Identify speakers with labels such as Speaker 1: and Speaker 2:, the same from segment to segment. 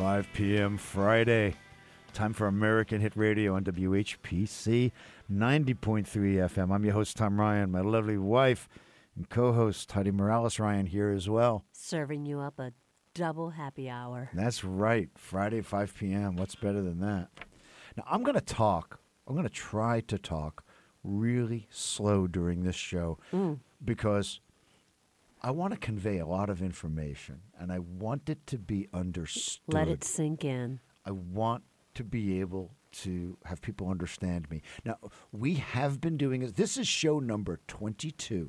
Speaker 1: 5 p.m. Friday. Time for American Hit Radio on WHPC 90.3 FM. I'm your host, Tom Ryan. My lovely wife and co-host, Heidi Morales Ryan, here as well.
Speaker 2: Serving you up a double happy hour.
Speaker 1: That's right. Friday, 5 p.m. What's better than that? Now, I'm going to try to talk really slow during this show because I want to convey a lot of information, and I want it to be understood.
Speaker 2: Let it sink in.
Speaker 1: I want to be able to have people understand me. Now, we have been doing it. This is show number 22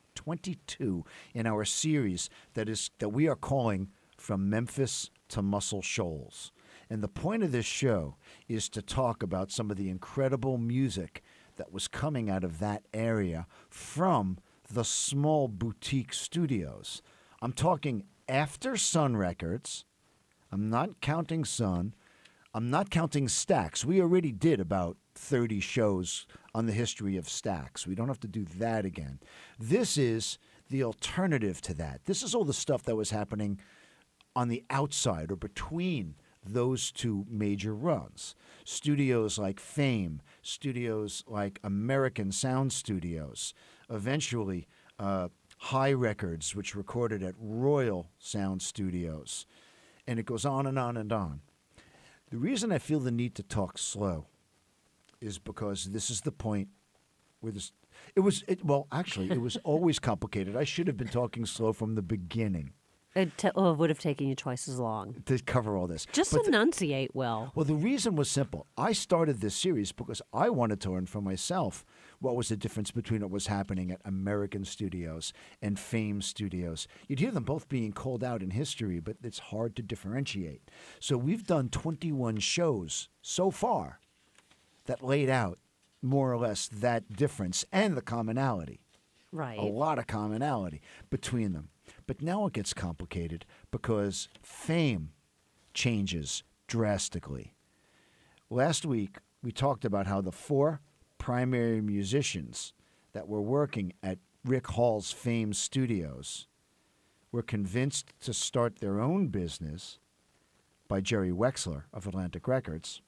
Speaker 1: in our series that we are calling From Memphis to Muscle Shoals. And the point of this show is to talk about some of the incredible music that was coming out of that area from the small boutique studios. I'm talking after Sun Records. I'm not counting Sun. I'm not counting Stax. We already did about 30 shows on the history of Stax. We don't have to do that again. This is the alternative to that. This is all the stuff that was happening on the outside or between those two major runs. Studios like Fame, studios like American Sound Studios, eventually High Records, which recorded at Royal Sound Studios. And it goes on and on and on. The reason I feel the need to talk slow is because this is the point where this... It was always complicated. I should have been talking slow from the beginning.
Speaker 2: It would have taken you twice as long.
Speaker 1: To cover all this.
Speaker 2: Just enunciate well.
Speaker 1: Well, the reason was simple. I started this series because I wanted to learn for myself what was the difference between what was happening at American Studios and Fame Studios. You'd hear them both being called out in history, but it's hard to differentiate. So we've done 21 shows so far that laid out more or less that difference and the commonality.
Speaker 2: Right.
Speaker 1: A lot of commonality between them. But now it gets complicated because Fame changes drastically. Last week, we talked about how the four primary musicians that were working at Rick Hall's Fame Studios were convinced to start their own business by Jerry Wexler of Atlantic Records.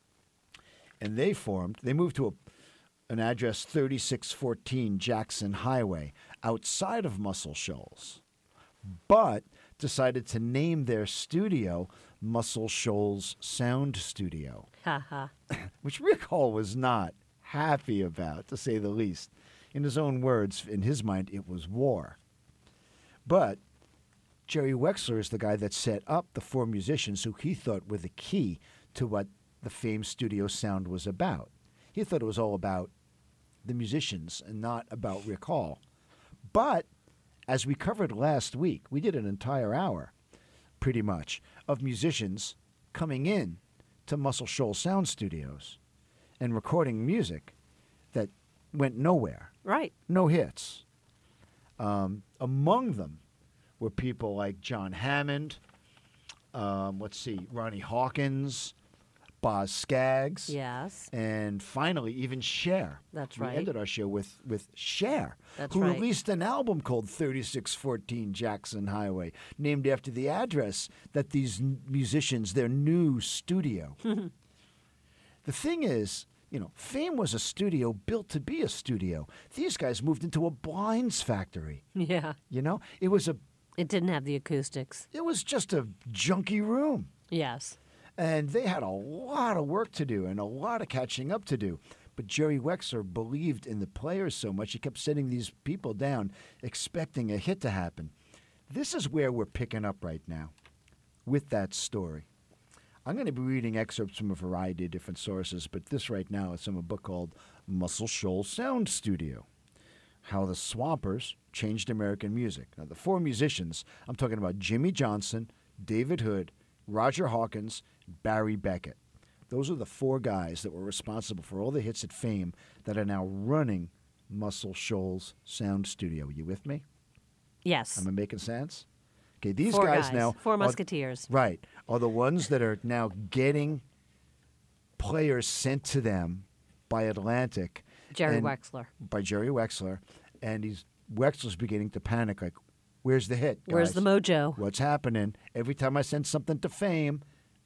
Speaker 1: And they moved to an address 3614 Jackson Highway outside of Muscle Shoals, but decided to name their studio Muscle Shoals Sound Studio, which Rick Hall was not happy about, to say the least. In his own words, in his mind, it was war. But Jerry Wexler is the guy that set up the four musicians who he thought were the key to what the Fame Studio sound was about. He thought it was all about the musicians and not about Rick Hall. But as we covered last week, we did an entire hour, pretty much, of musicians coming in to Muscle Shoals Sound Studios and recording music that went nowhere.
Speaker 2: Right.
Speaker 1: No hits. Among them were people like John Hammond, Ronnie Hawkins, Boz Scaggs.
Speaker 2: Yes.
Speaker 1: And finally, even Cher.
Speaker 2: That's right.
Speaker 1: We ended our show with Cher,
Speaker 2: That's
Speaker 1: who
Speaker 2: right.
Speaker 1: released an album called 3614 Jackson Highway, named after the address that these musicians, their new studio. The thing is, Fame was a studio built to be a studio. These guys moved into a blinds factory.
Speaker 2: Yeah.
Speaker 1: It
Speaker 2: didn't have the acoustics.
Speaker 1: It was just a junky room.
Speaker 2: Yes.
Speaker 1: And they had a lot of work to do and a lot of catching up to do. But Jerry Wexler believed in the players so much, he kept sending these people down, expecting a hit to happen. This is where we're picking up right now with that story. I'm going to be reading excerpts from a variety of different sources, but this right now is from a book called Muscle Shoals Sound Studio, How the Swampers Changed American Music. Now, the four musicians, I'm talking about Jimmy Johnson, David Hood, Roger Hawkins, Barry Beckett. Those are the four guys that were responsible for all the hits at Fame that are now running Muscle Shoals Sound Studio. You with me?
Speaker 2: Yes.
Speaker 1: Am I making sense? Okay, these
Speaker 2: Four
Speaker 1: guys now...
Speaker 2: Four musketeers.
Speaker 1: Are the ones that are now getting players sent to them by Atlantic.
Speaker 2: Jerry Wexler.
Speaker 1: By Jerry Wexler. And Wexler's beginning to panic, like, where's the hit, guys?
Speaker 2: Where's the mojo?
Speaker 1: What's happening? Every time I send something to Fame,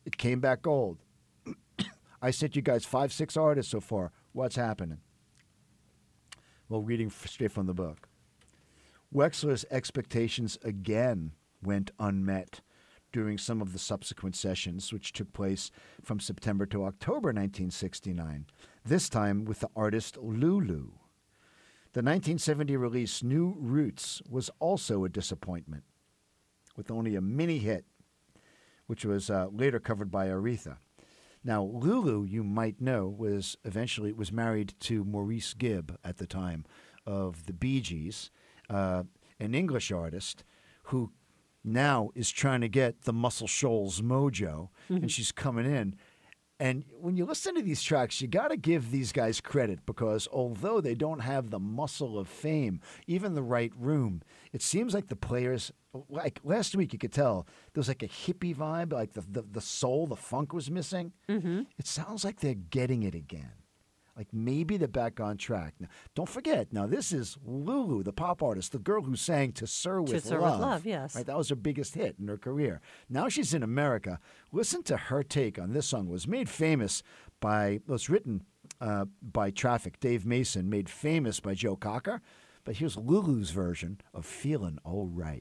Speaker 1: It came back gold. I sent you guys 5, 6 artists so far. What's happening? Well, reading straight from the book. Wexler's expectations again went unmet during some of the subsequent sessions, which took place from September to October 1969, this time with the artist Lulu. The 1970 release New Roots was also a disappointment, with only a mini hit, which was later covered by Aretha. Now, Lulu, you might know, was married to Maurice Gibb at the time of the Bee Gees, an English artist who now is trying to get the Muscle Shoals mojo, and she's coming in. And when you listen to these tracks, you got to give these guys credit because although they don't have the muscle of fame, even the right room, it seems like the players, like last week you could tell there was like a hippie vibe, like the soul, the funk was missing. It sounds like they're getting it again. Like maybe they're back on track. Now, don't forget, now this is Lulu, the pop artist, the girl who sang To Sir With Love.
Speaker 2: Yes.
Speaker 1: Right, that was her biggest hit in her career. Now she's in America. Listen to her take on this song. It was made famous was written by Traffic, Dave Mason, made famous by Joe Cocker. But here's Lulu's version of Feelin' All Right.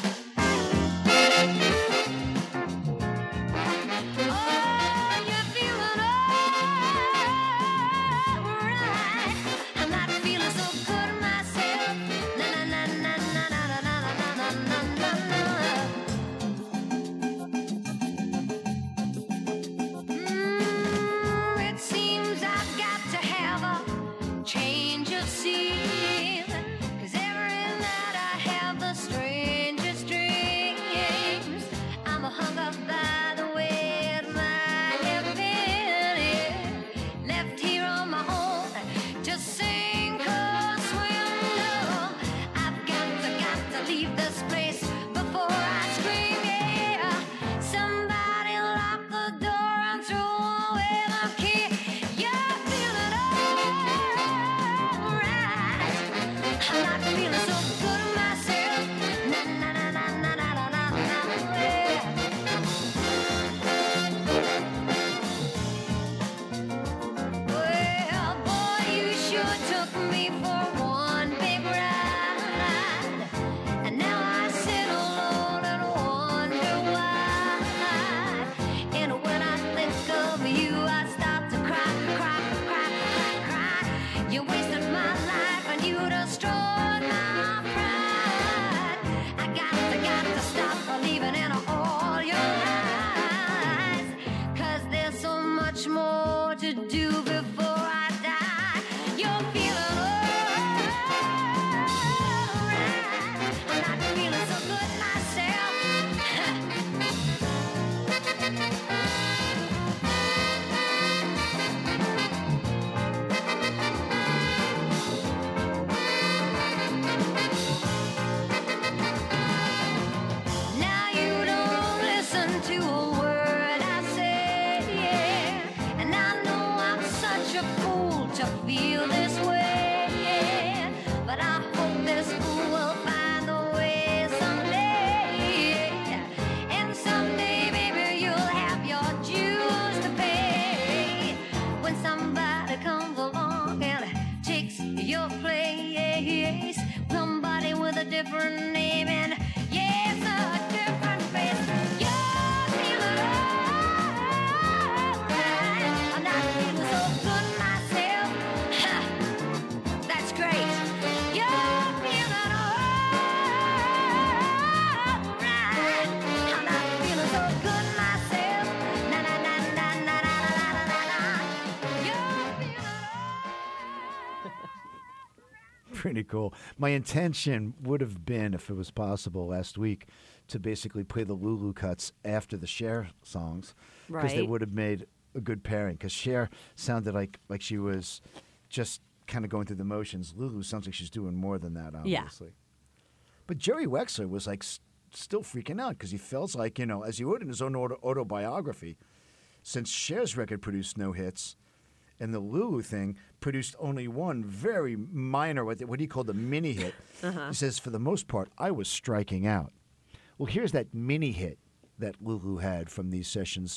Speaker 1: Pretty cool. My intention would have been, if it was possible last week, to basically play the Lulu cuts after the Cher songs. Because they would have made a good pairing. Because Cher sounded like she was just kind of going through the motions. Lulu sounds like she's doing more than that, obviously. Yeah. But Jerry Wexler was like still freaking out because he feels like, as he would in his own autobiography, since Cher's record produced no hits, and the Lulu thing produced only one very minor, what he called a mini hit. He says, for the most part, I was striking out. Well, here's that mini hit that Lulu had from these sessions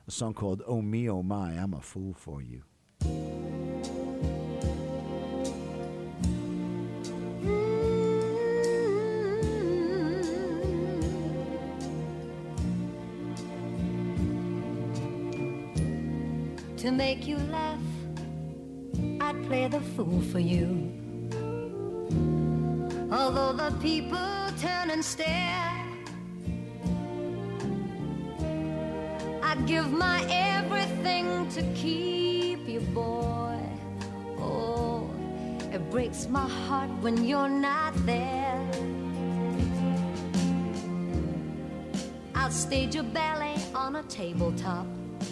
Speaker 1: a song called Oh Me, Oh My, I'm a Fool for You.
Speaker 3: To make you laugh, I'd play the fool for you. Although the people turn and stare, I'd give my everything to keep you, boy. Oh, it breaks my heart when you're not there. I'll stage a ballet on a tabletop.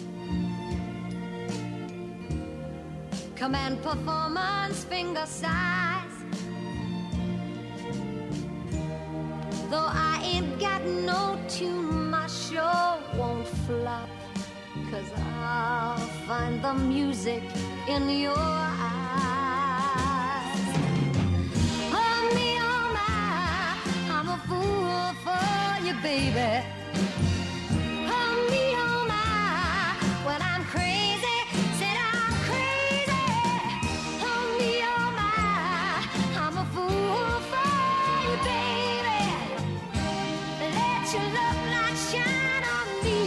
Speaker 3: Command performance, finger size. Though I ain't got no tune, my show won't flop. 'Cause I'll find the music in your eyes. Oh me, oh my, I'm a fool for you, baby. Oh me, oh my, when I'm crazy, said I'm crazy. Oh me, oh my, I'm a fool for you, baby. Let your love light shine on me.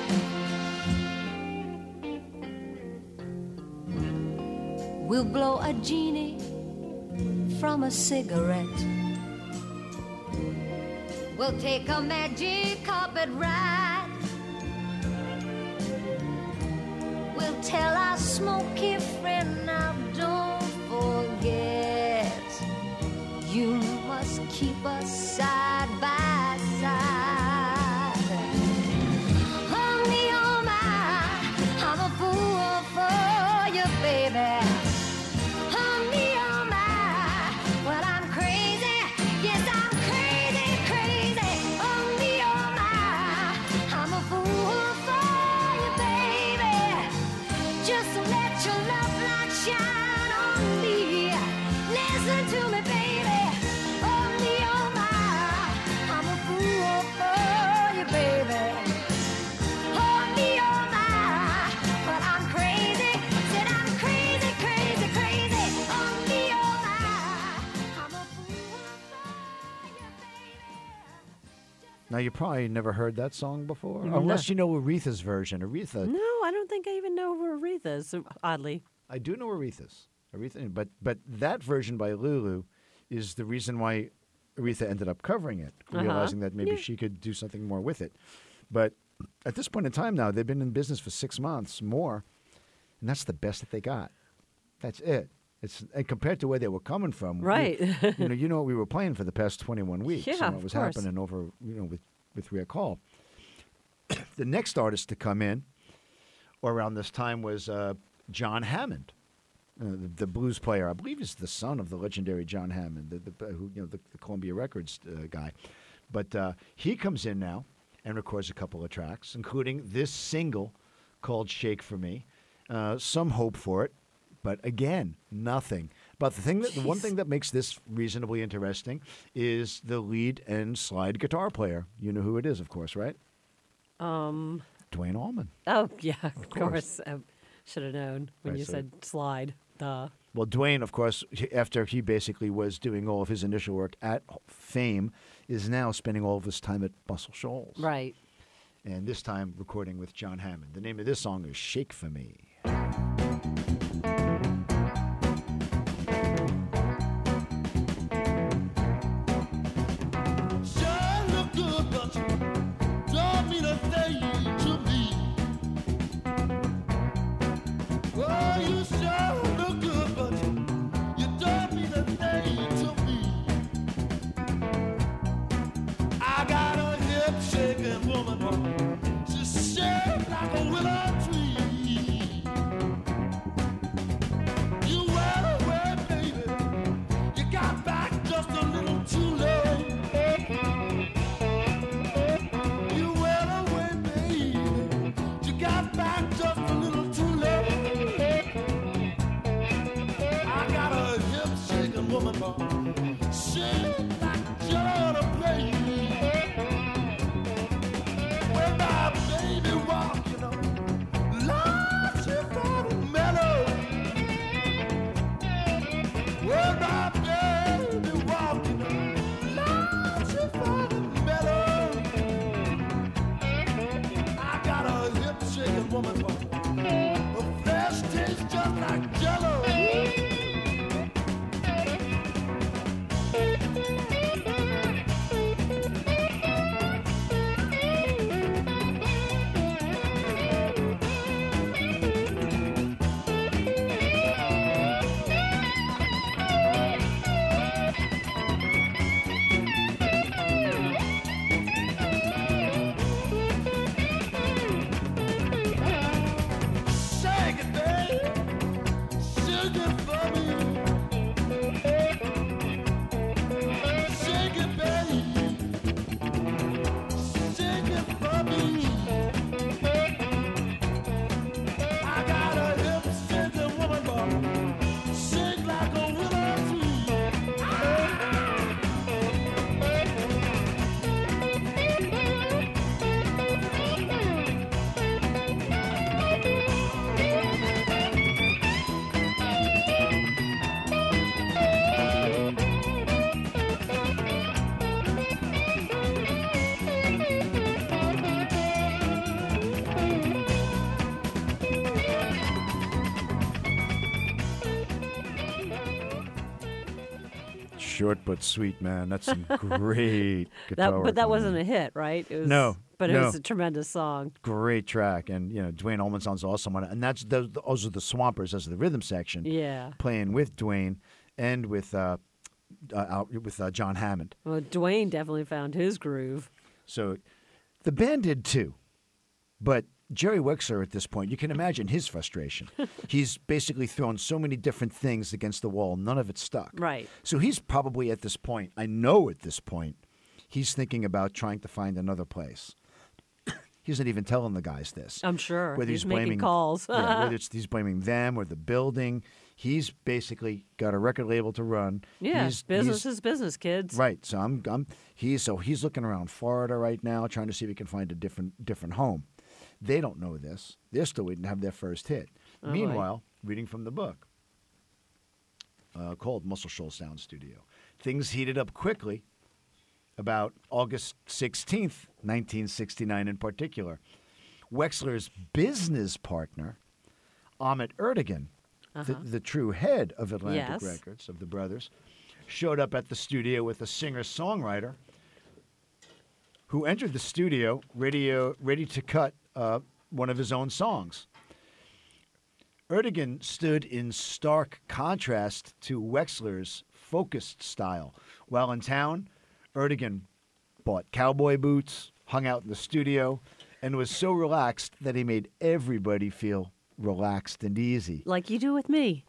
Speaker 3: We'll blow a genie from a cigarette. We'll take a magic carpet ride. We'll tell our smoky friend, now don't forget, you must keep us side by side. Oh me, oh my, I'm a fool for you, baby. Oh me, oh my, well I'm crazy, yes I'm crazy, crazy. Oh me, oh my, I'm a fool for you, baby. Just let your love light shine on me. Listen to me, baby. Oh me, oh my, I'm a fool for you, baby. Oh me, oh my, but I'm crazy. Said I'm crazy, crazy, crazy. Oh me, oh my, I'm a fool for you, baby.
Speaker 1: Now, you probably never heard that song before,
Speaker 2: No.
Speaker 1: unless you know Aretha's version. Aretha,
Speaker 2: No, I don't think I even know who Aretha is, oddly.
Speaker 1: I do know Aretha's. Aretha, but that version by Lulu is the reason why Aretha ended up covering it, realizing that maybe
Speaker 2: Yeah.
Speaker 1: she could do something more with it. But at this point in time now, they've been in business for 6 months more, and that's the best that they got. That's it. And compared to where they were coming from,
Speaker 2: Right.
Speaker 1: you know what we were playing for the past 21 weeks.
Speaker 2: Yeah,
Speaker 1: and what
Speaker 2: of
Speaker 1: was
Speaker 2: course.
Speaker 1: happening over with Rhea Call. The next artist to come in, or around this time, was John Hammond, the blues player. I believe he's the son of the legendary John Hammond, the Columbia Records guy. But he comes in now and records a couple of tracks, including this single called "Shake for Me." Some hope for it, but again, nothing. But the one thing that makes this reasonably interesting is the lead and slide guitar player. You know who it is, of course, right? Dwayne Allman.
Speaker 2: Oh, yeah, of
Speaker 1: course.
Speaker 2: course. Should have known when
Speaker 1: Right,
Speaker 2: you
Speaker 1: so-
Speaker 2: said slide. Duh.
Speaker 1: Well, Dwayne, of course, after he basically was doing all of his initial work at Fame, is now spending all of his time at Muscle Shoals.
Speaker 2: Right.
Speaker 1: And this time recording with John Hammond. The name of this song is "Shake for Me."
Speaker 4: Sure look good, but you don't mean a thing to me. Oh, you sure look good, but you don't mean a thing to me. I got a hip-shaking woman, she's shaped like a willow tree. You went away, baby. You got back just a little too late. You went away, baby. You got back just a little too late. I got a hip-shaking woman, shaped like Jonah Play. Well,
Speaker 1: Short but sweet, man. That's some great guitar work
Speaker 2: But that
Speaker 1: on
Speaker 2: wasn't
Speaker 1: there.
Speaker 2: a hit, right? It was,
Speaker 1: No,
Speaker 2: But it
Speaker 1: no.
Speaker 2: was a tremendous song.
Speaker 1: Great track, and Dwayne Allman sounds awesome on it. And those are the Swampers as the rhythm section,
Speaker 2: Yeah.
Speaker 1: playing with Dwayne and with John Hammond.
Speaker 2: Well, Dwayne definitely found his groove.
Speaker 1: So the band did too, but Jerry Wexler at this point, you can imagine his frustration. He's basically thrown so many different things against the wall, none of it stuck.
Speaker 2: Right.
Speaker 1: So he's probably at this point, I know at this point, he's thinking about trying to find another place. He's not even telling the guys this.
Speaker 2: I'm sure.
Speaker 1: Whether
Speaker 2: he's
Speaker 1: blaming
Speaker 2: making calls.
Speaker 1: yeah, whether he's blaming them or the building, he's basically got a record label to run.
Speaker 2: Yeah, business
Speaker 1: he's-
Speaker 2: is business, kids.
Speaker 1: Right. So he's looking around Florida right now, trying to see if he can find a different home. They don't know this. They're still waiting to have their first hit.
Speaker 2: Oh, boy.
Speaker 1: Meanwhile, reading from the book called Muscle Shoals Sound Studio, things heated up quickly about August 16th, 1969 in particular. Wexler's business partner, Ahmet Ertegun, the true head of Atlantic
Speaker 2: Yes.
Speaker 1: Records, of the brothers, showed up at the studio with a singer-songwriter who entered the studio ready to cut one of his own songs. Ertegun stood in stark contrast to Wexler's focused style. While in town, Ertegun bought cowboy boots, hung out in the studio, and was so relaxed that he made everybody feel relaxed and easy.
Speaker 2: Like you do with me.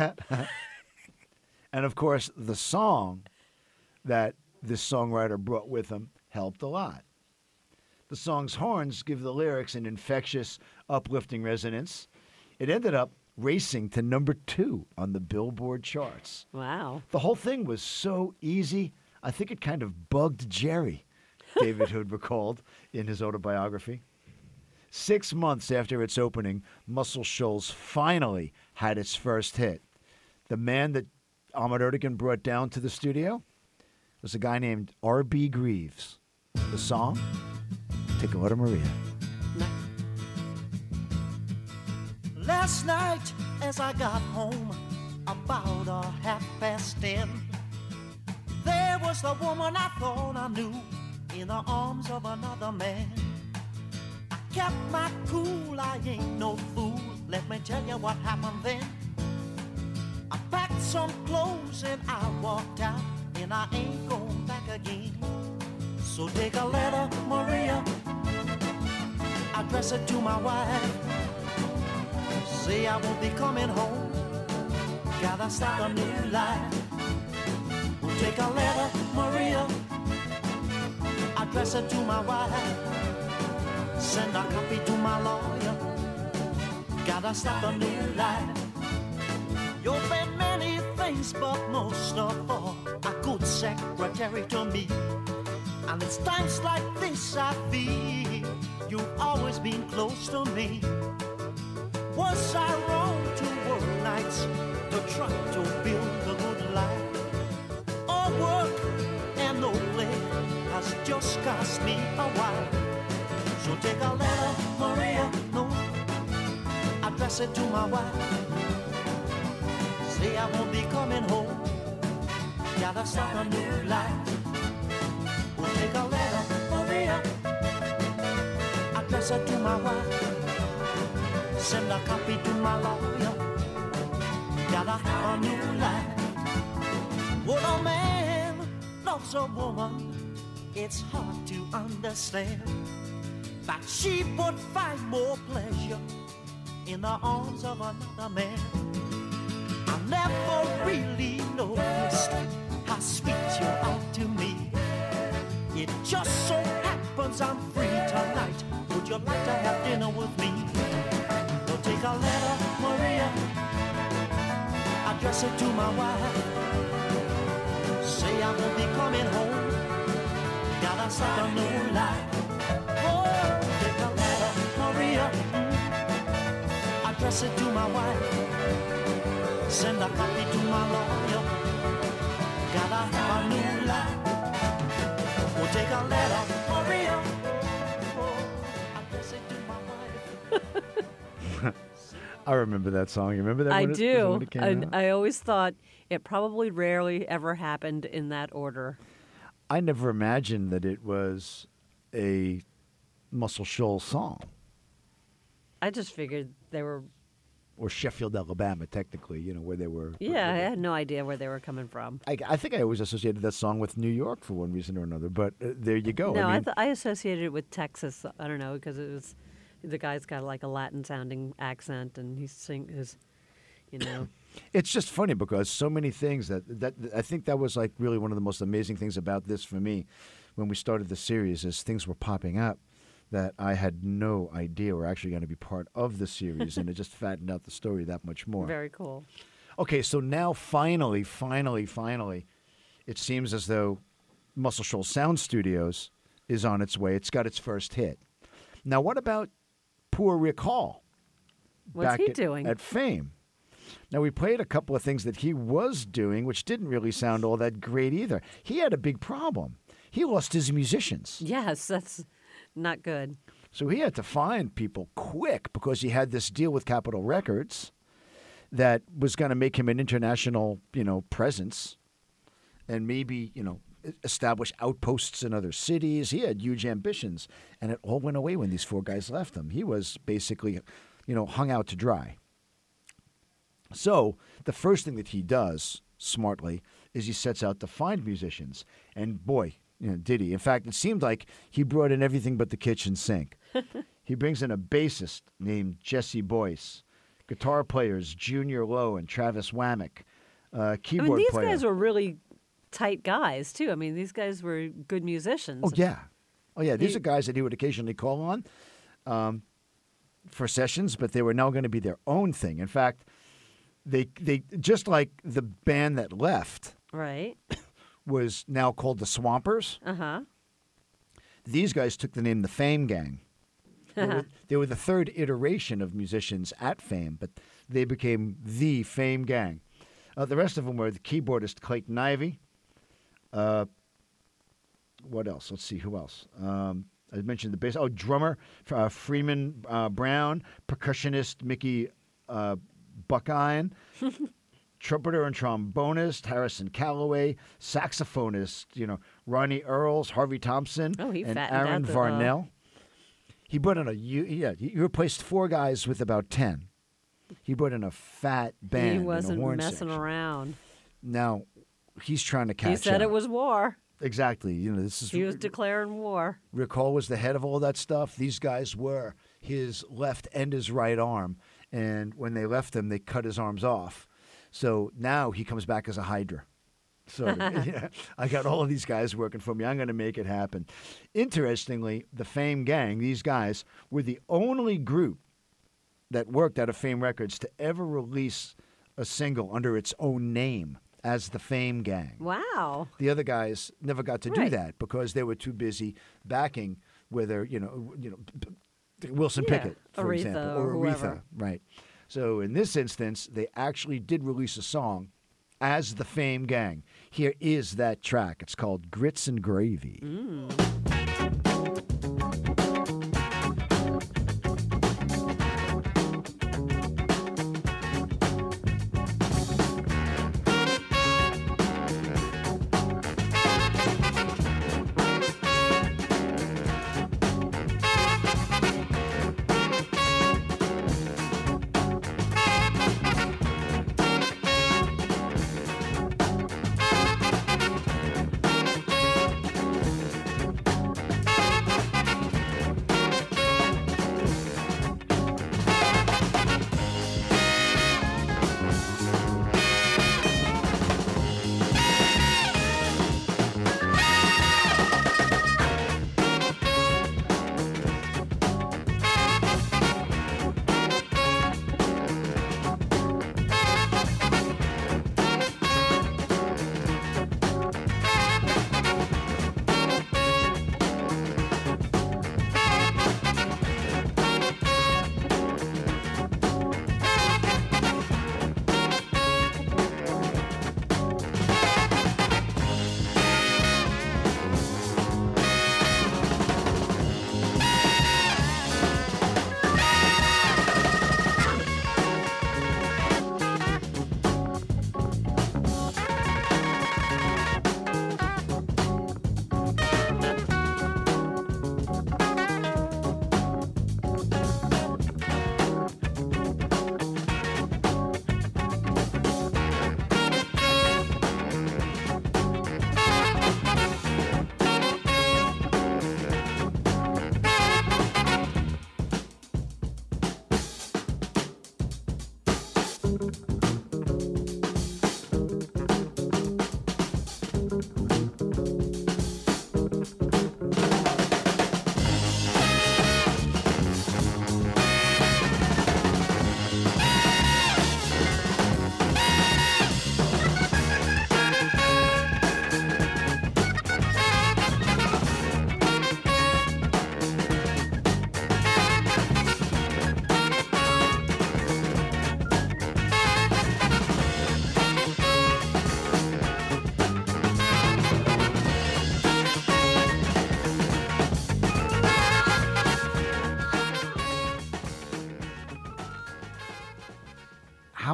Speaker 1: And of course, the song that this songwriter brought with him helped a lot. The song's horns give the lyrics an infectious, uplifting resonance. It ended up racing to number 2 on the Billboard charts.
Speaker 2: Wow.
Speaker 1: The whole thing was so easy, I think it kind of bugged Jerry, David Hood recalled in his autobiography. 6 months after its opening, Muscle Shoals finally had its first hit. The man that Ahmet Ertegun brought down to the studio was a guy named R.B. Greaves. The song, Tequila Maria.
Speaker 5: Last night, as I got home, about 10:30, there was the woman I thought I knew in the arms of another man. I kept my cool, I ain't no fool. Let me tell you what happened then. I packed some clothes and I walked out, and I ain't going back again. So take a letter, Maria, address it to my wife. Say I won't be coming home, gotta start a new life. We'll take a letter, Maria, address it to my wife. Send a copy to my lawyer, gotta start a new life. You've been many things, but most of all, a good secretary to me. And it's times like this I feel you've always been close to me. Was I wrong to work nights to try to build a good life? All work and no play has just cost me a while. So take a letter, Maria, no, address it to my wife. Say I won't be coming home, gotta start a new life. We'll take a letter, Maria, address it to my wife. Send a copy to my lawyer, gotta have a new life. When a man loves a woman, it's hard to understand that she would find more pleasure in the arms of another man. I never really noticed how sweet you are to me. It just so happens I'm free tonight. Would you like to have dinner with me? Well, take a letter, Maria, address it to my wife. Say I won't be coming home, gotta start a new life. Oh, take a letter, Maria, address it to my wife. Send a copy to my lawyer, gotta have a new life. We'll take a letter, Maria, address it to my wife.
Speaker 1: I remember that song. You remember that?
Speaker 2: I
Speaker 1: when
Speaker 2: do.
Speaker 1: it came
Speaker 2: And
Speaker 1: out?
Speaker 2: I always thought it probably rarely ever happened in that order.
Speaker 1: I never imagined that it was a Muscle Shoals song.
Speaker 2: I just figured they were.
Speaker 1: Or Sheffield, Alabama, technically, where they were.
Speaker 2: Yeah, I had no idea where they were coming from.
Speaker 1: I think I always associated that song with New York for one reason or another, but there you go.
Speaker 2: No,
Speaker 1: I mean,
Speaker 2: I associated it with Texas. I don't know, because it was the guy's got like a Latin sounding accent, and he's
Speaker 1: it's just funny because so many things that I think that was like really one of the most amazing things about this for me when we started the series is things were popping up that I had no idea were actually going to be part of the series, and it just fattened out the story that much more.
Speaker 2: Very cool.
Speaker 1: Okay, so now finally, it seems as though Muscle Shoals Sound Studios is on its way. It's got its first hit. Now, what about poor Rick Hall?
Speaker 2: What's
Speaker 1: back
Speaker 2: he doing?
Speaker 1: At Fame. Now, we played a couple of things that he was doing, which didn't really sound all that great either. He had a big problem. He lost his musicians.
Speaker 2: Yes, that's not good.
Speaker 1: So he had to find people quick because he had this deal with Capitol Records that was going to make him an international, presence and maybe, establish outposts in other cities. He had huge ambitions, and it all went away when these four guys left him. He was basically, hung out to dry. So the first thing that he does smartly is he sets out to find musicians. And boy, did he. In fact, it seemed like he brought in everything but the kitchen sink. He brings in a bassist named Jesse Boyce, guitar players Junior Lowe and Travis Wamick, keyboard
Speaker 2: these
Speaker 1: player.
Speaker 2: guys were really tight guys, too. I mean, these guys were good musicians.
Speaker 1: Oh, yeah. These are guys that he would occasionally call on for sessions, but they were now going to be their own thing. In fact, they just like the band that left
Speaker 2: Right.
Speaker 1: was now called the Swampers.
Speaker 2: Uh-huh.
Speaker 1: These guys took the name the Fame Gang. They were the third iteration of musicians at Fame, but they became the Fame Gang. The rest of them were the keyboardist Clayton Ivey. What else? Let's see. Who else? I mentioned the bass. Oh, drummer Freeman Brown, percussionist Mickey Buckine, trumpeter and trombonist Harrison Calloway, saxophonist Ronnie Earls, Harvey Thompson,
Speaker 2: Oh, he
Speaker 1: and
Speaker 2: fattened
Speaker 1: Aaron
Speaker 2: out the,
Speaker 1: Varnell. He brought in he replaced four guys with about 10. He brought in a fat band.
Speaker 2: He
Speaker 1: and a
Speaker 2: wasn't
Speaker 1: horn
Speaker 2: messing
Speaker 1: section.
Speaker 2: around.
Speaker 1: Now he's trying to catch
Speaker 2: He said
Speaker 1: up.
Speaker 2: it was war.
Speaker 1: Exactly. This is
Speaker 2: He was declaring war.
Speaker 1: Rick Hall was the head of all that stuff. These guys were his left and his right arm. And when they left him, they cut his arms off. So now he comes back as a Hydra. So I got all of these guys working for me. I'm going to make it happen. Interestingly, the Fame Gang, these guys, were the only group that worked out of Fame Records to ever release a single under its own name as the Fame Gang.
Speaker 2: Wow.
Speaker 1: The other guys never got to do
Speaker 2: Right.
Speaker 1: that because they were too busy backing whether Wilson
Speaker 2: Yeah,
Speaker 1: Pickett, for
Speaker 2: Aretha
Speaker 1: example,
Speaker 2: or
Speaker 1: or
Speaker 2: whoever.
Speaker 1: Aretha, right? So in this instance, they actually did release a song as the Fame Gang. Here is that track. It's called Grits and Gravy.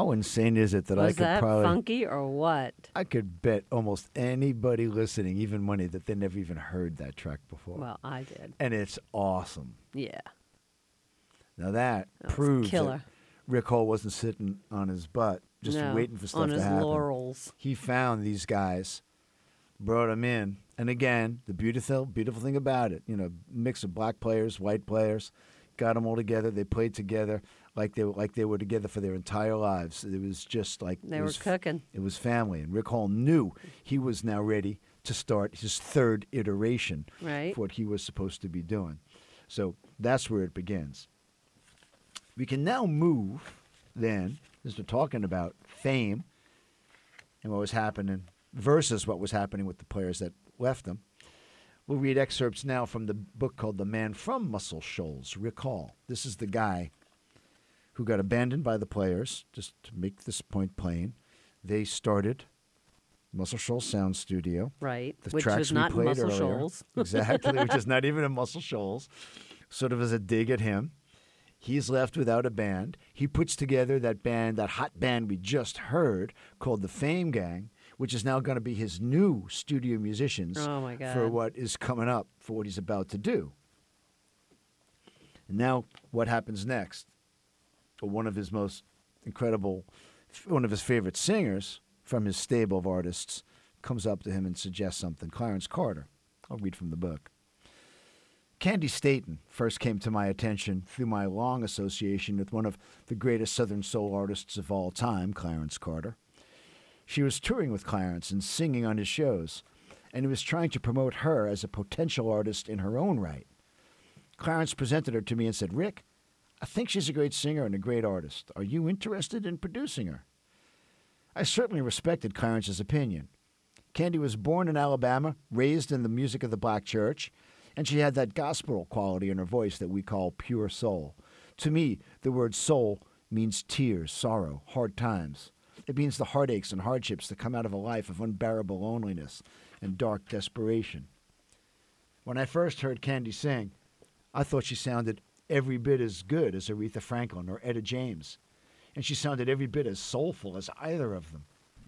Speaker 1: How insane is it that I
Speaker 2: Was
Speaker 1: could
Speaker 2: that
Speaker 1: probably
Speaker 2: funky or what?
Speaker 1: I could bet almost anybody listening, even money, that they never even heard that track before.
Speaker 2: Well, I did.
Speaker 1: And it's awesome.
Speaker 2: Yeah.
Speaker 1: Now that
Speaker 2: That was
Speaker 1: proves
Speaker 2: killer.
Speaker 1: that Rick Hall wasn't sitting on his butt just
Speaker 2: No,
Speaker 1: waiting for stuff
Speaker 2: on
Speaker 1: to
Speaker 2: his
Speaker 1: happen.
Speaker 2: laurels.
Speaker 1: He found these guys, brought them in, and again, the beautiful thing about it, mix of black players, white players, got them all together. They played together like they were together for their entire lives. It was just like
Speaker 2: They were cooking.
Speaker 1: It was family, and Rick Hall knew he was now ready to start his third iteration
Speaker 2: Right.
Speaker 1: of what he was supposed to be doing. So that's where it begins. We can now move then, as we're talking about fame and what was happening versus what was happening with the players that left them. We'll read excerpts now from the book called The Man from Muscle Shoals, Rick Hall. This is the guy who got abandoned by the players, just to make this point plain. They started Muscle Shoals Sound Studio.
Speaker 2: Right.
Speaker 1: The
Speaker 2: Which
Speaker 1: tracks
Speaker 2: was
Speaker 1: we
Speaker 2: not
Speaker 1: played
Speaker 2: Muscle
Speaker 1: earlier.
Speaker 2: Shoals.
Speaker 1: Exactly, which is not even in Muscle Shoals. Sort of as a dig at him. He's left without a band. He puts together that band, that hot band we just heard, called the Fame Gang, which is now going to be his new studio musicians
Speaker 2: Oh, my God.
Speaker 1: for what is coming up, for what he's about to do. And now what happens next? Well, one of his most incredible, one of his favorite singers from his stable of artists comes up to him and suggests something. Clarence Carter. I'll read from the book. Candy Staton first came to my attention through my long association with one of the greatest Southern soul artists of all time, Clarence Carter. She was touring with Clarence and singing on his shows, and he was trying to promote her as a potential artist in her own right. Clarence presented her to me and said, "Rick, I think she's a great singer and a great artist. Are you interested in producing her?" I certainly respected Clarence's opinion. Candy was born in Alabama, raised in the music of the black church, and she had that gospel quality in her voice that we call pure soul. To me, the word soul means tears, sorrow, hard times. It means the heartaches and hardships that come out of a life of unbearable loneliness and dark desperation. When I first heard Candy sing, I thought she sounded every bit as good as Aretha Franklin or Etta James, and she sounded every bit as soulful as either of them.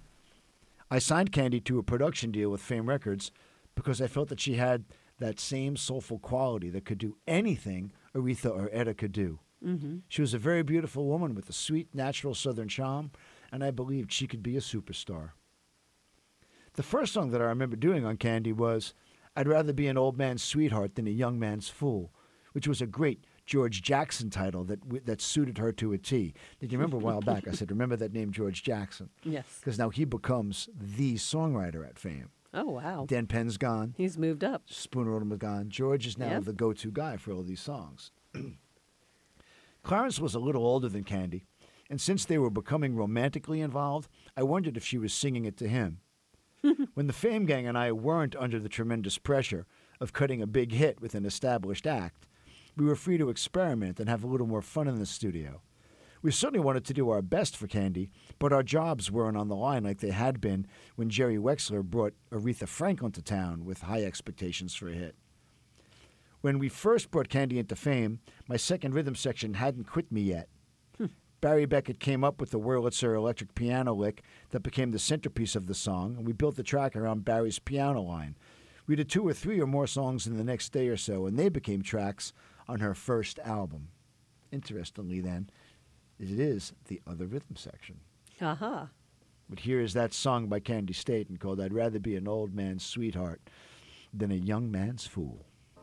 Speaker 1: I signed Candy to a production deal with Fame Records because I felt that she had that same soulful quality that could do anything Aretha or Etta could do.
Speaker 2: Mm-hmm.
Speaker 1: She was a very beautiful woman with a sweet, natural Southern charm, and I believed she could be a superstar. The first song that I remember doing on Candy was I'd Rather Be an Old Man's Sweetheart Than a Young Man's Fool, which was a great George Jackson title that suited her to a T. Did you remember a while back I said, remember that name George Jackson?
Speaker 2: Yes.
Speaker 1: Because now he becomes the songwriter at Fame.
Speaker 2: Oh, wow.
Speaker 1: Dan Penn's gone.
Speaker 2: He's moved up.
Speaker 1: Spooner Oldham is gone. George is now
Speaker 2: Yep.
Speaker 1: the go-to guy for all these songs. Clarence was a little older than Candy, and since they were becoming romantically involved, I wondered if she was singing it to him. When the Fame Gang and I weren't under the tremendous pressure of cutting a big hit with an established act, we were free to experiment and have a little more fun in the studio. We certainly wanted to do our best for Candy, but our jobs weren't on the line like they had been when Jerry Wexler brought Aretha Franklin to town with high expectations for a hit. When we first brought Candy into Fame, my second rhythm section hadn't quit me yet. Barry Beckett came up with the Wurlitzer electric piano lick that became the centerpiece of the song, and we built the track around Barry's piano line. We did 2 or 3 or more songs in the next day or so, and they became tracks on her first album. Interestingly, then, it is the other rhythm section.
Speaker 2: Aha.
Speaker 1: But here is that song by Candy Staton called I'd Rather Be an Old Man's Sweetheart Than a Young Man's Fool.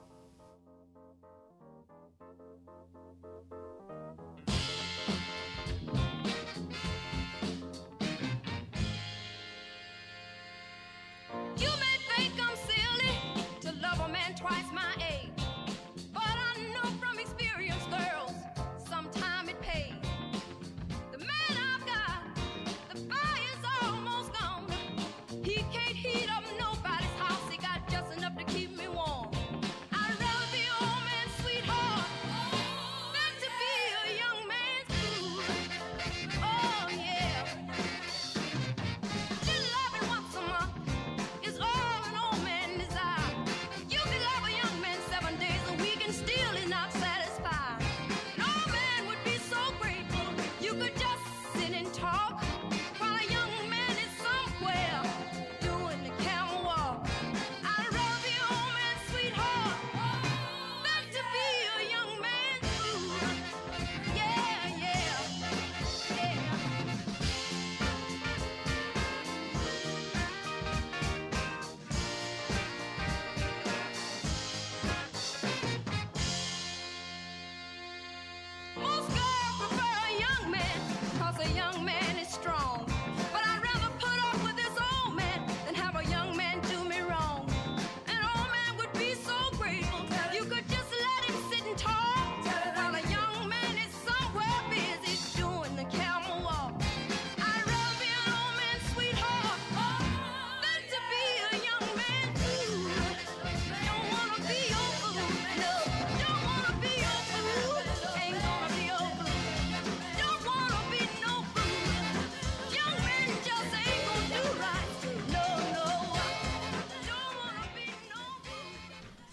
Speaker 6: You may think I'm silly to love a man twice my age, but I know from experience, girls, sometime it pays. The man I've got, the fire's almost gone. He can't heat up nobody's house, he got just enough to keep me warm.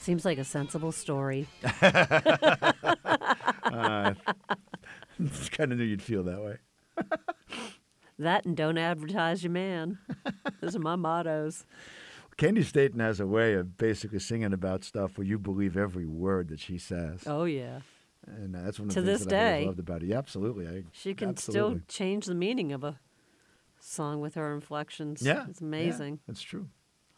Speaker 2: Seems like a sensible story.
Speaker 1: Kind of knew you'd feel that way.
Speaker 2: That and don't advertise your man. Those are my mottos.
Speaker 1: Candy Staten has a way of basically singing about stuff where you believe every word that she says.
Speaker 2: Oh, yeah.
Speaker 1: And that's one of
Speaker 2: To
Speaker 1: the things
Speaker 2: this
Speaker 1: that I always
Speaker 2: day.
Speaker 1: loved about it. Yeah, absolutely.
Speaker 2: She can
Speaker 1: absolutely.
Speaker 2: still change the meaning of a song with her inflections.
Speaker 1: Yeah.
Speaker 2: It's amazing.
Speaker 1: Yeah, that's true.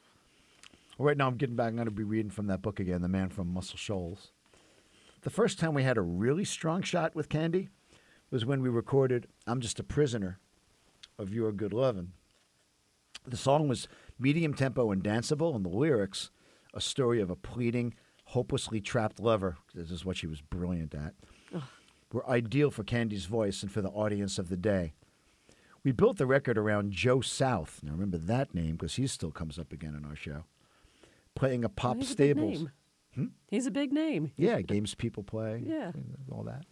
Speaker 1: Well, right now I'm getting back. I'm going to be reading from that book again, The Man from Muscle Shoals. The first time we had a really strong shot with Candy was when we recorded I'm Just a Prisoner of Your Good Lovin'. The song was medium tempo and danceable, and the lyrics, a story of a pleading, hopelessly trapped lover, this is what she was brilliant at, were ideal for Candy's voice and for the audience of the day. We built the record around Joe South. Now remember that name because he still comes up again in our show. Playing a pop
Speaker 2: He's a big
Speaker 1: stables.
Speaker 2: name. He's a big name.
Speaker 1: Yeah, games people play.
Speaker 2: Yeah.
Speaker 1: All that.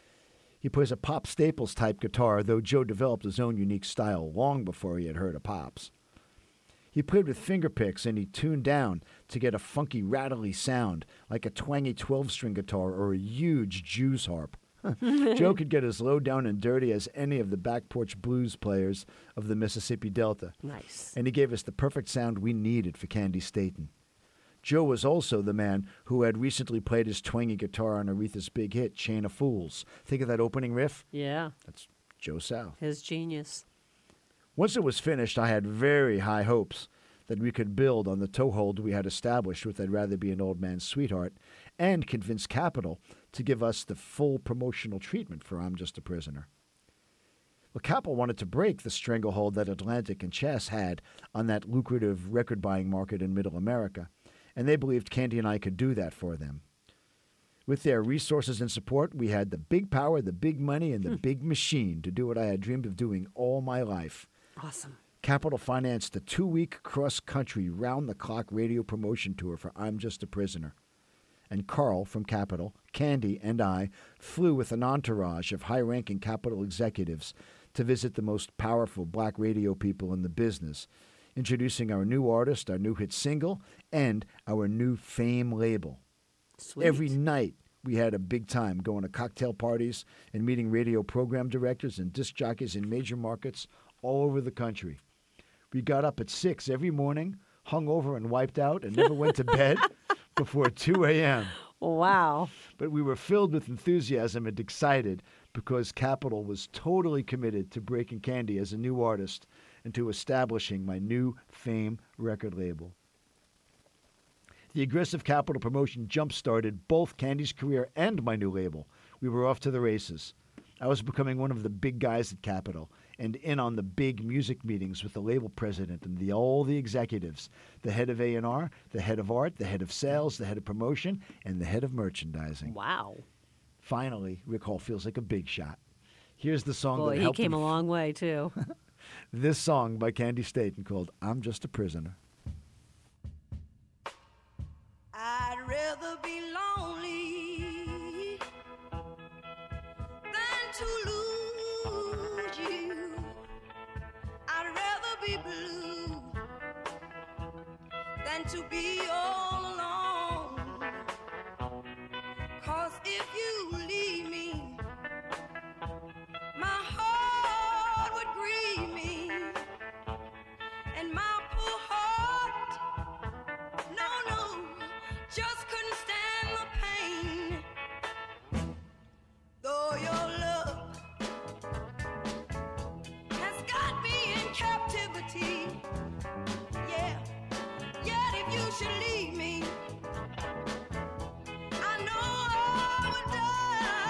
Speaker 1: He plays a Pop Staples type guitar, though Joe developed his own unique style long before he had heard of Pops. He played with finger picks and he tuned down to get a funky, rattly sound like a twangy 12-string guitar or a huge Jew's harp. Joe could get as low down and dirty as any of the back porch blues players of the Mississippi Delta.
Speaker 2: Nice.
Speaker 1: And he gave us the perfect sound we needed for Candy Staten. Joe was also the man who had recently played his twangy guitar on Aretha's big hit, Chain of Fools. Think of that opening riff?
Speaker 2: Yeah.
Speaker 1: That's Joe South.
Speaker 2: His genius.
Speaker 1: Once it was finished, I had very high hopes that we could build on the toehold we had established with I'd Rather Be an Old Man's Sweetheart and convince Capitol to give us the full promotional treatment for I'm Just a Prisoner. Well, Capitol wanted to break the stranglehold that Atlantic and Chess had on that lucrative record-buying market in Middle America, and they believed Candy and I could do that for them. With their resources and support, we had the big power, the big money, and the big machine to do what I had dreamed of doing all my life.
Speaker 2: Awesome.
Speaker 1: Capitol financed the 2-week cross-country, round-the-clock radio promotion tour for I'm Just a Prisoner. And Carl from Capitol, Candy, and I flew with an entourage of high-ranking Capitol executives to visit the most powerful black radio people in the business, introducing our new artist, our new hit single, and our new Fame label.
Speaker 2: Sweet.
Speaker 1: Every night we had a big time going to cocktail parties and meeting radio program directors and disc jockeys in major markets all over the country. We got up at 6 every morning, hung over and wiped out, and never went to bed before 2 a.m.
Speaker 2: Wow.
Speaker 1: But we were filled with enthusiasm and excited because Capitol was totally committed to breaking Candy as a new artist and to establishing my new Fame record label. The aggressive Capitol promotion jump-started both Candy's career and my new label. We were off to the races. I was becoming one of the big guys at Capitol and in on the big music meetings with the label president and all the executives, the head of A&R, the head of art, the head of sales, the head of promotion, and the head of merchandising.
Speaker 2: Wow.
Speaker 1: Finally, Rick Hall feels like a big shot. Here's the song
Speaker 2: Boy,
Speaker 1: that
Speaker 2: he
Speaker 1: helped
Speaker 2: came
Speaker 1: him.
Speaker 2: a long way, too.
Speaker 1: This song by Candy Staten called I'm Just a Prisoner.
Speaker 6: I'd rather be lonely than to lose you. I'd rather be blue than to be all alone. 'Cause if you leave me, my heart would grieve me, and my poor heart, no, just couldn't stand the pain. Though your love has got me in captivity, yeah, yet if you should leave me, I know I would die.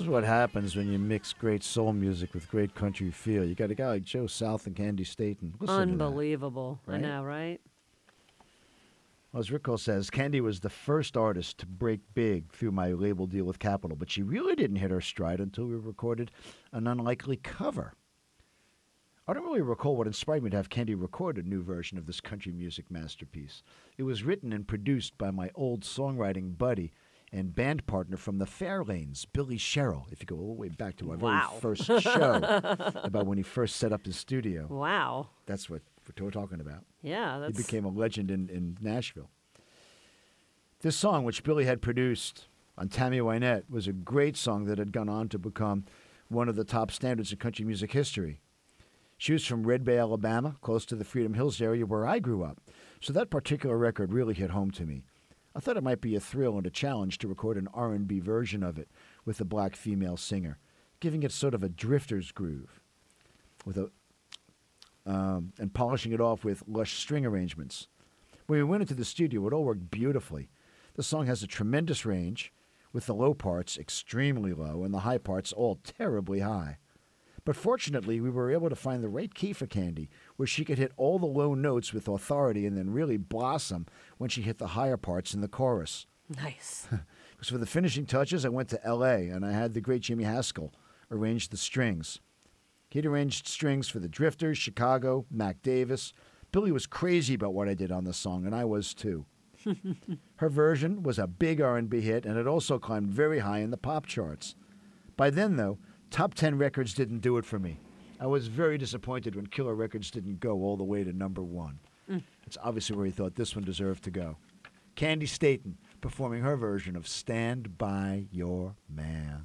Speaker 1: is what happens when you mix great soul music with great country feel. You got a guy like Joe South and Candy Staten. Listen to that.
Speaker 2: Unbelievable. I
Speaker 1: right?
Speaker 2: know, right?
Speaker 1: Well, as Rick Cole says, Candy was the first artist to break big through my label deal with Capitol, but she really didn't hit her stride until we recorded an unlikely cover. I don't really recall what inspired me to have Candy record a new version of this country music masterpiece. It was written and produced by my old songwriting buddy and band partner from the Fairlanes, Billy Sherrill, if you go all the way back to our
Speaker 2: Wow.
Speaker 1: very first show about when he first set up his studio.
Speaker 2: Wow.
Speaker 1: That's what we're talking about.
Speaker 2: Yeah,
Speaker 1: He
Speaker 2: that's
Speaker 1: became a legend in Nashville. This song, which Billy had produced on Tammy Wynette, was a great song that had gone on to become one of the top standards in country music history. She was from Red Bay, Alabama, close to the Freedom Hills area where I grew up, so that particular record really hit home to me. I thought it might be a thrill and a challenge to record an R&B version of it with a black female singer, giving it sort of a drifter's groove, with and polishing it off with lush string arrangements. When we went into the studio, it all worked beautifully. The song has a tremendous range, with the low parts extremely low and the high parts all terribly high. But fortunately, we were able to find the right key for Candy, where she could hit all the low notes with authority and then really blossom when she hit the higher parts in the chorus.
Speaker 2: nice.
Speaker 1: Because for the finishing touches, I went to L.A., and I had the great Jimmy Haskell arrange the strings. He'd arranged strings for the Drifters, Chicago, Mac Davis. Billy was crazy about what I did on the song, and I was too. Her version was a big R&B hit, and it also climbed very high in the pop charts. By then, though, Top 10 records didn't do it for me. I was very disappointed when Killer Records didn't go all the way to number one. It's obviously where he thought this one deserved to go. Candy Staten performing her version of Stand By Your Man.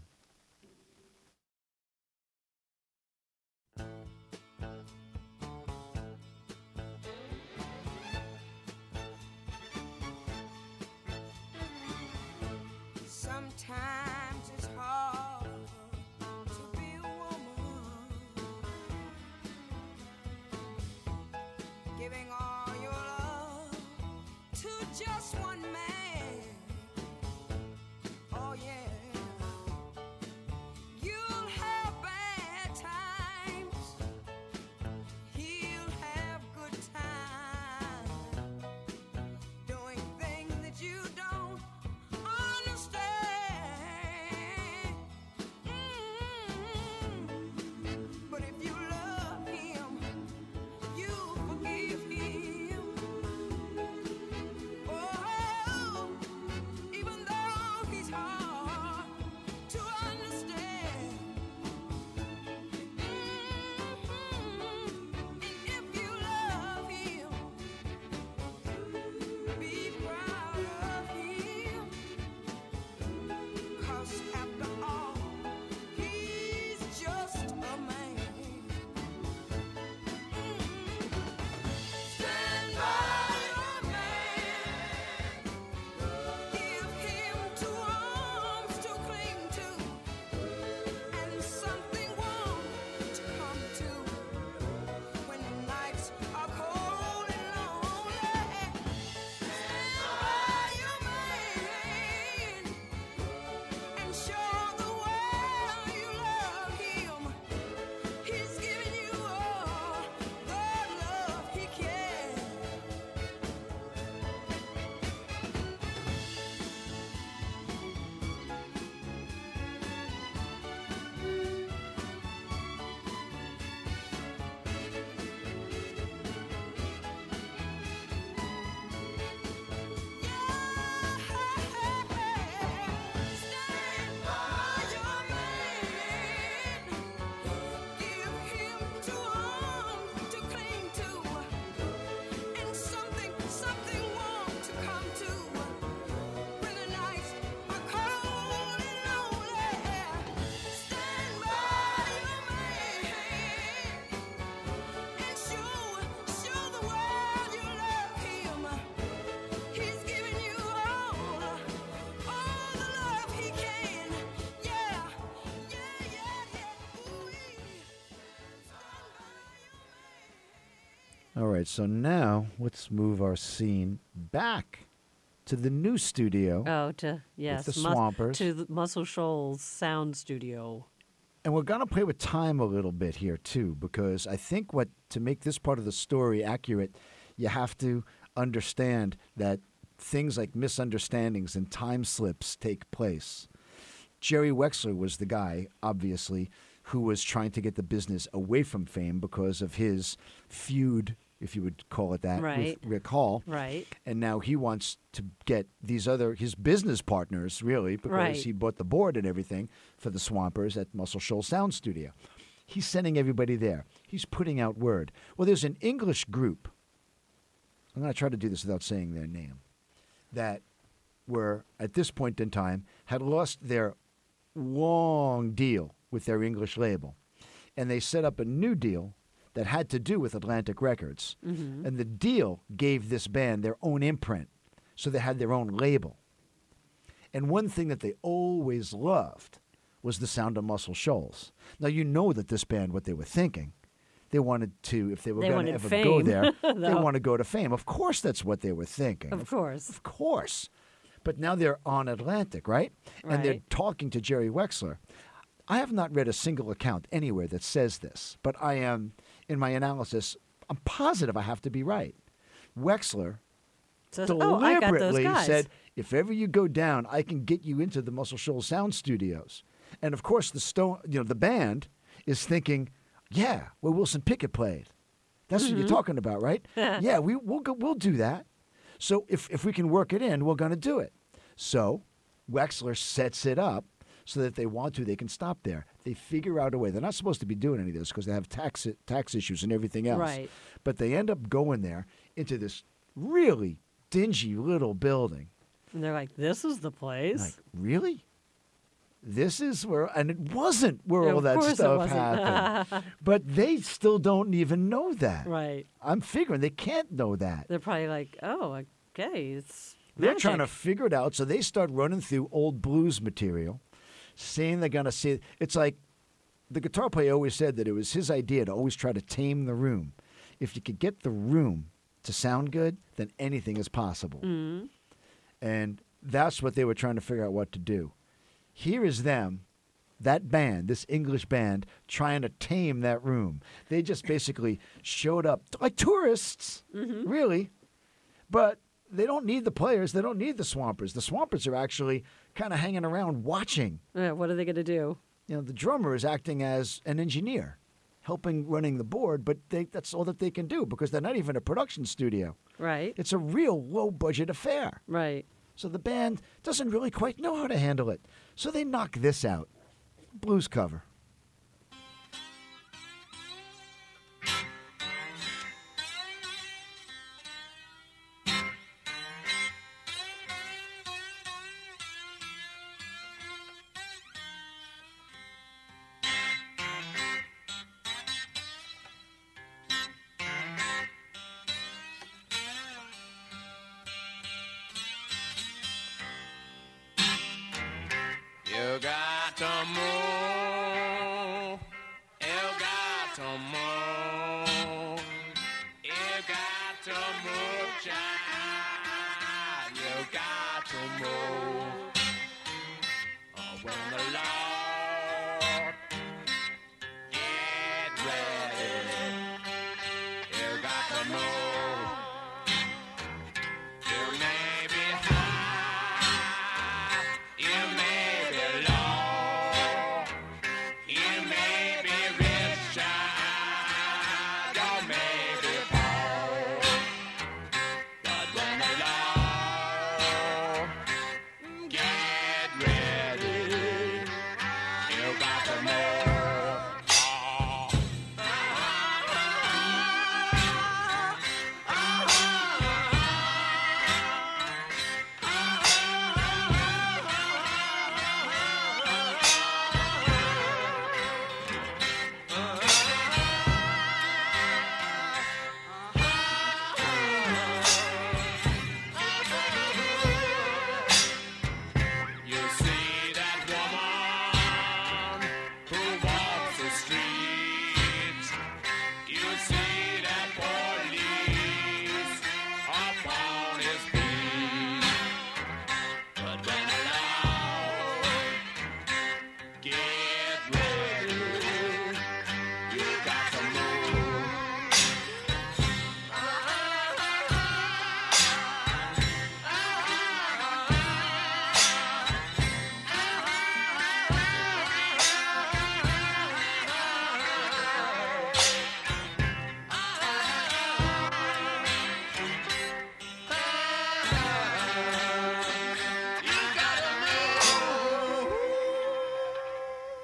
Speaker 7: Sometimes it's hard to be a woman, giving all your love to just one man. Oh yeah, you'll have bad times, he'll have good times, doing things that you don't understand. But if you love him, you forgive him. Oh, even though he's hard to understand. And if you love him, be proud of him. 'Cause after all, he's just a man. Stand by your man. Give him two arms to cling to, and something warm to come to when the nights are cold and lonely. Stand by your man and show the world you love him. He's giving you all the love he can. Stand by your man. Give him two arms to cling to, and something warm to come to when the nights are cold and lonely. Stand by your man and show the world you love him. He's giving you all the love he can. Yeah. Ooh-wee. Stand by your man.
Speaker 1: All right, so now let's move our scene back to the new studio.
Speaker 2: Oh, yes,
Speaker 1: the Swampers.
Speaker 2: to the Muscle Shoals Sound Studio.
Speaker 1: And we're going to play with time a little bit here, too, because I think to make this part of the story accurate, you have to understand that things like misunderstandings and time slips take place. Jerry Wexler was the guy, obviously, who was trying to get the business away from Fame because of his feud, if you would call it that,
Speaker 2: Right.
Speaker 1: with Rick Hall.
Speaker 2: Right.
Speaker 1: And now he wants to get his business partners, really, because
Speaker 2: Right.
Speaker 1: he bought the board and everything for the Swampers at Muscle Shoals Sound Studio. He's sending everybody there. He's putting out word. Well, there's an English group. I'm going to try to do this without saying their name. That were, at this point in time, had lost their long deal with their English label. And they set up a new deal that had to do with Atlantic Records.
Speaker 2: Mm-hmm.
Speaker 1: And the deal gave this band their own imprint. So they had their own label. And one thing that they always loved was the sound of Muscle Shoals. Now, you know that this band, what they were thinking, they wanted to, if they were
Speaker 2: They
Speaker 1: going to
Speaker 2: wanted
Speaker 1: ever go
Speaker 2: fame,
Speaker 1: there, they
Speaker 2: though.
Speaker 1: want to go to Fame. Of course, that's what they were thinking.
Speaker 2: Of course.
Speaker 1: Of course. But now they're on Atlantic, right? And they're
Speaker 2: Right.
Speaker 1: talking to Jerry Wexler. I have not read a single account anywhere that says this, but I am, in my analysis, I'm positive I have to be right. Wexler
Speaker 2: Says, oh, I got those
Speaker 1: deliberately
Speaker 2: guys.
Speaker 1: said, if ever you go down, I can get you into the Muscle Shoals Sound Studios. And of course, the band is thinking, yeah, where Wilson Pickett played. That's what you're talking about, right? Yeah, we'll do that. So if we can work it in, we're going to do it. So Wexler sets it up so that if they want to, they can stop there. They figure out a way. They're not supposed to be doing any of this because they have tax issues and everything else.
Speaker 2: Right.
Speaker 1: But they end up going there into this really dingy little building.
Speaker 2: And they're like, this is the place.
Speaker 1: Like, really? This is where, and it wasn't where all
Speaker 2: Of
Speaker 1: that
Speaker 2: course it
Speaker 1: stuff
Speaker 2: wasn't.
Speaker 1: happened. But they still don't even know that.
Speaker 2: Right.
Speaker 1: I'm figuring they can't know that.
Speaker 2: They're probably like, oh, okay, it's
Speaker 1: They're trying to
Speaker 2: magic.
Speaker 1: figure it out, so they start running through old blues material, saying they're going to see. It's like the guitar player always said that it was his idea to always try to tame the room. If you could get the room to sound good, then anything is possible.
Speaker 2: Mhm.
Speaker 1: And that's what they were trying to figure out what to do. Here is them, that band, this English band, trying to tame that room. They just basically showed up like tourists, really. But they don't need the players. They don't need the Swampers. The Swampers are actually kind of hanging around watching.
Speaker 2: Yeah, what are they going to do?
Speaker 1: You know, the drummer is acting as an engineer, helping running the board, but that's all that they can do because they're not even a production studio.
Speaker 2: Right.
Speaker 1: It's a real low-budget affair.
Speaker 2: Right.
Speaker 1: So the band doesn't really quite know how to handle it. So they knock this out. Blues cover.
Speaker 4: You got to move. You got to move. You got to move, child. You got to move. Oh, when the Lord get ready, you got to move. You may be high, you may be low, you may be rich, child, you may be poor. But when the Lord get ready,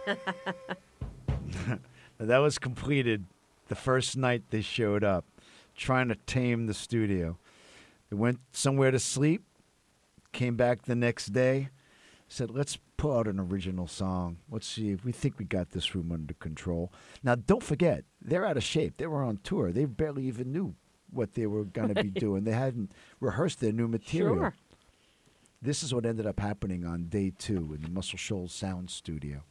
Speaker 1: That was completed the first night they showed up, trying to tame the studio. They went somewhere to sleep, came back the next day, said, let's pull out an original song. Let's see if we think we got this room under control. Now, don't forget, they're out of shape. They were on tour. They barely even knew what they were going to be doing. They hadn't rehearsed their new material.
Speaker 2: Sure.
Speaker 1: This is what ended up happening on day 2 in the Muscle Shoals Sound Studio.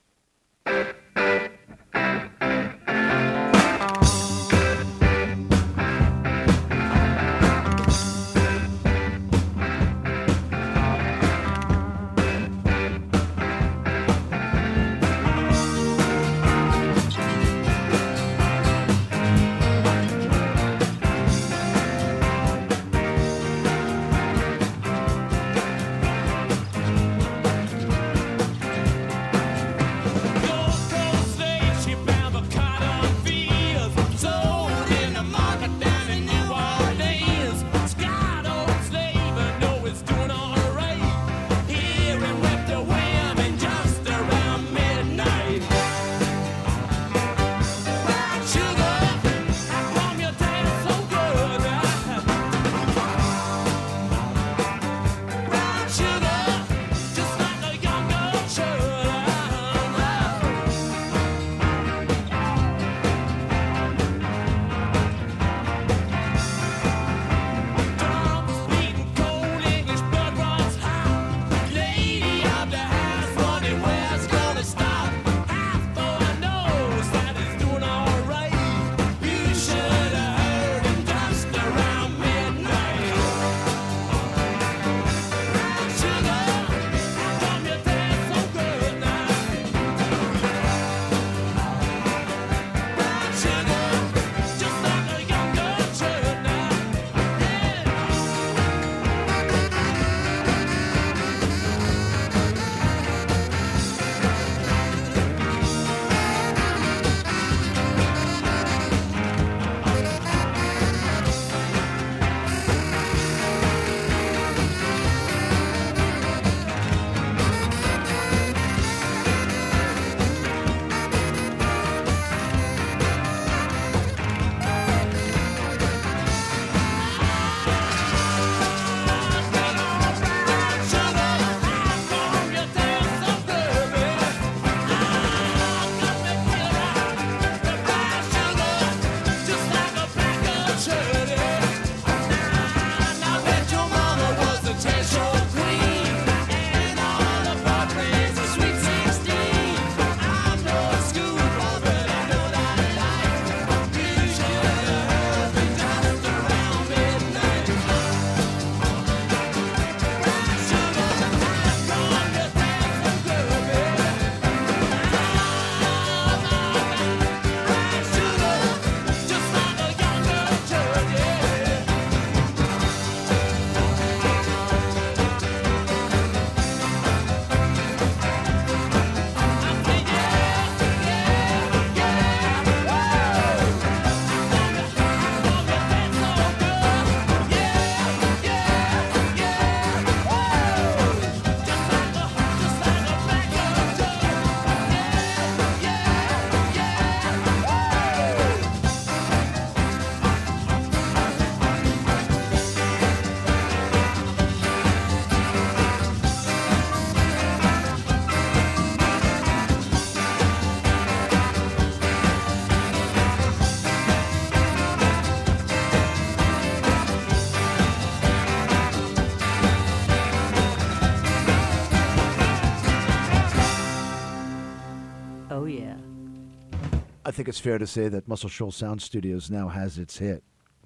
Speaker 1: I think it's fair to say that Muscle Shoals Sound Studios now has its hit.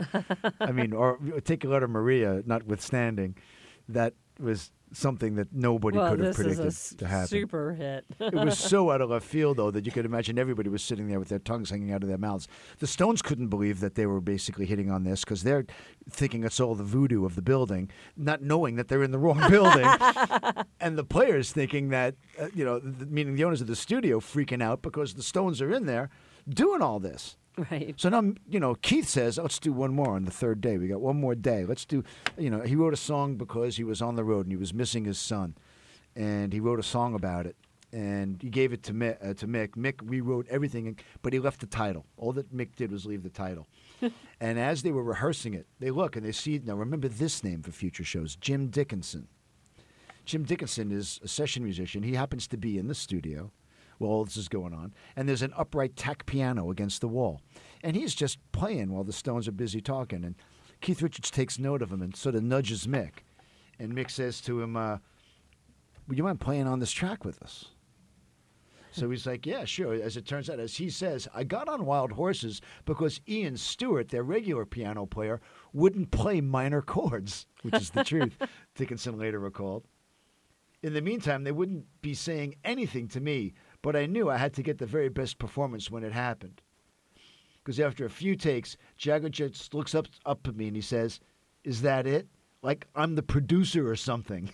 Speaker 1: I mean, or take a letter Maria, notwithstanding, that was something that nobody could have predicted to happen.
Speaker 2: Super hit.
Speaker 1: It was so out of left field, though, that you could imagine everybody was sitting there with their tongues hanging out of their mouths. The Stones couldn't believe that they were basically hitting on this because they're thinking it's all the voodoo of the building, not knowing that they're in the wrong building. And the players thinking that, meaning the owners of the studio freaking out because the Stones are in there doing all this.
Speaker 2: Right.
Speaker 1: So now, Keith says, let's do one more on the third day. We got one more day. Let's do, he wrote a song because he was on the road and he was missing his son. And he wrote a song about it. and he gave it to Mick. Mick rewrote everything, but he left the title. All that Mick did was leave the title. And as they were rehearsing it, they look and they see, now remember this name for future shows, Jim Dickinson. Jim Dickinson is a session musician. He happens to be in the studio while all this is going on, and there's an upright tack piano against the wall. And he's just playing while the Stones are busy talking. And Keith Richards takes note of him and sort of nudges Mick. And Mick says to him, would you mind playing on this track with us? So he's like, yeah, sure. As it turns out, as he says, I got on Wild Horses because Ian Stewart, their regular piano player, wouldn't play minor chords, which is the truth, Dickinson later recalled. In the meantime, they wouldn't be saying anything to me, but I knew I had to get the very best performance when it happened. Because after a few takes, Jagger just looks up at me and he says, is that it? Like I'm the producer or something.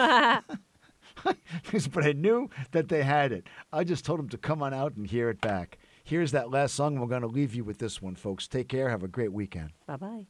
Speaker 1: But I knew that they had it. I just told them to come on out and hear it back. Here's that last song. We're going to leave you with this one, folks. Take care. Have a great weekend.
Speaker 2: Bye-bye.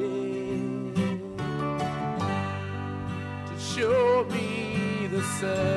Speaker 8: Show me the sun.